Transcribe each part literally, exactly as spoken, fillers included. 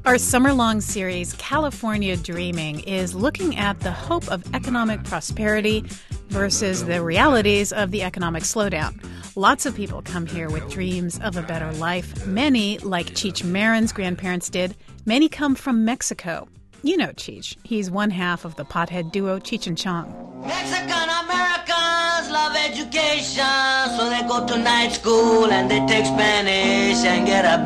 Our summer-long series, California Dreaming, is looking at the hope of economic prosperity versus the realities of the economic slowdown. Lots of people come here with dreams of a better life. Many, like Cheech Marin's grandparents did, many come from Mexico. You know Cheech. He's one half of the pothead duo Cheech and Chong. Mexican Americans love education, so they go to night school and they take Spanish and get a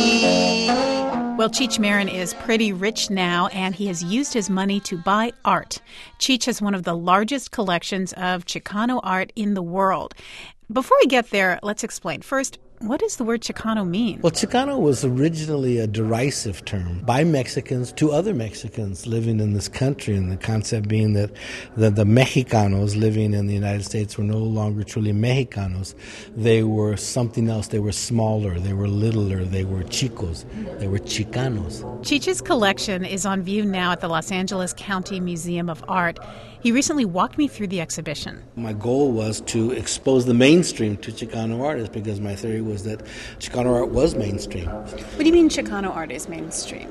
B. Well, Cheech Marin is pretty rich now, and he has used his money to buy art. Cheech has one of the largest collections of Chicano art in the world. Before we get there, let's explain. First, what does the word Chicano mean? Well, Chicano was originally a derisive term by Mexicans to other Mexicans living in this country, and the concept being that the, the Mexicanos living in the United States were no longer truly Mexicanos. They were something else. They were smaller. They were littler. They were chicos. They were Chicanos. Cheech's collection is on view now at the Los Angeles County Museum of Art. He recently walked me through the exhibition. My goal was to expose the mainstream to Chicano artists because my theory was that Chicano art was mainstream. What do you mean Chicano art is mainstream?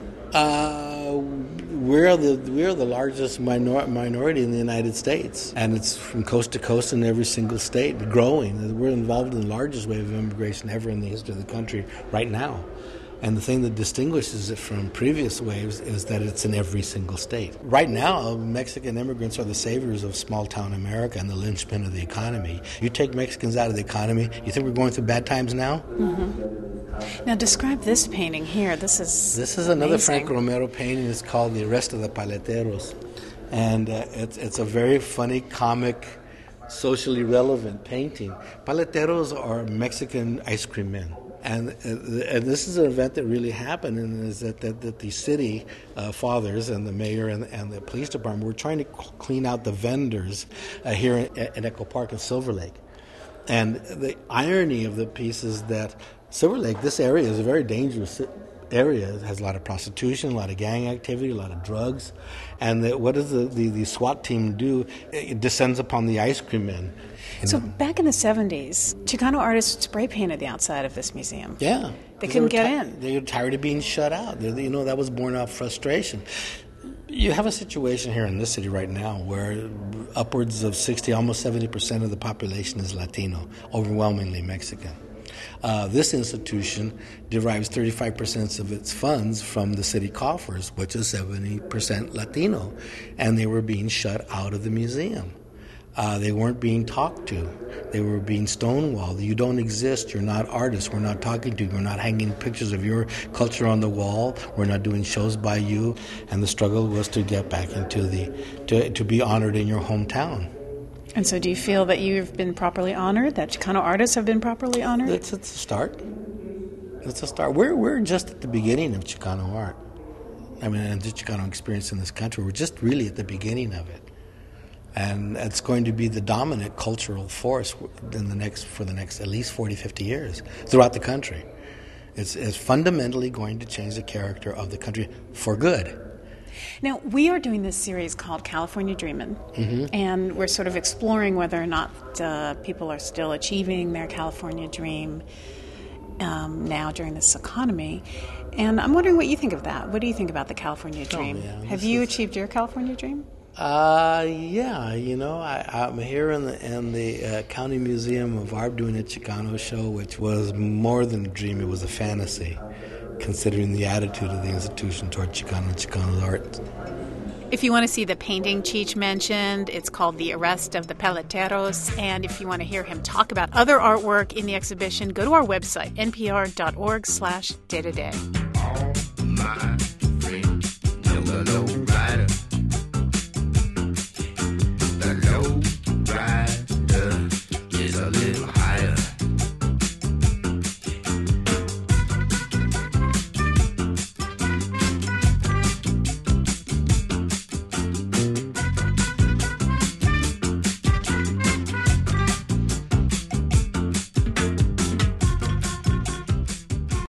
Uh, we're the we're the largest minor, minority in the United States, and it's from coast to coast in every single state, growing. We're involved in the largest wave of immigration ever in the history of the country right now. And the thing that distinguishes it from previous waves is that it's in every single state. Right now, Mexican immigrants are the saviors of small-town America and the linchpin of the economy. You take Mexicans out of the economy, you think we're going through bad times now? Mm-hmm. Now describe this painting here. This is This is another amazing. Frank Romero painting. It's called The Arrest of the Paleteros. And uh, it's, it's a very funny, comic, socially relevant painting. Paleteros are Mexican ice cream men. And, uh, and this is an event that really happened, and is that, that, that the city uh, fathers and the mayor and, and the police department were trying to clean out the vendors uh, here in, in Echo Park and Silver Lake. And the irony of the piece is that Silver Lake, this area is a very dangerous area. It has a lot of prostitution, a lot of gang activity, a lot of drugs. And the, what does the, the, the SWAT team do? It descends upon the ice cream men. So back in the seventies, Chicano artists spray painted the outside of this museum. Yeah. They couldn't they get ti- in. They were tired of being shut out. They, you know, that was born out of frustration. You have a situation here in this city right now where upwards of sixty, almost seventy percent of the population is Latino, overwhelmingly Mexican. Uh, this institution derives thirty-five percent of its funds from the city coffers, which is seventy percent Latino, and they were being shut out of the museum. Uh, they weren't being talked to. They were being stonewalled. You don't exist. You're not artists. We're not talking to you. We're not hanging pictures of your culture on the wall. We're not doing shows by you. And the struggle was to get back into the, to, to be honored in your hometown. And so do you feel that you've been properly honored, that Chicano artists have been properly honored? It's, it's a start. It's a start. We're, we're just at the beginning of Chicano art. I mean, and the Chicano experience in this country. We're just really at the beginning of it. And it's going to be the dominant cultural force in the next for the next at least forty, fifty years throughout the country. It's, it's fundamentally going to change the character of the country for good. Now, we are doing this series called California Dreamin', mm-hmm. and we're sort of exploring whether or not uh, people are still achieving their California dream um, now during this economy. And I'm wondering what you think of that. What do you think about the California dream? Oh, yeah. Have This you is... achieved your California dream? Uh, yeah, you know, I, I'm here in the in the uh, County Museum of Art doing a Chicano show, which was more than a dream, it was a fantasy, considering the attitude of the institution toward Chicano and Chicano art. If you want to see the painting Cheech mentioned, it's called The Arrest of the Paleteros, and if you want to hear him talk about other artwork in the exhibition, go to our website, npr dot org slash day to day. My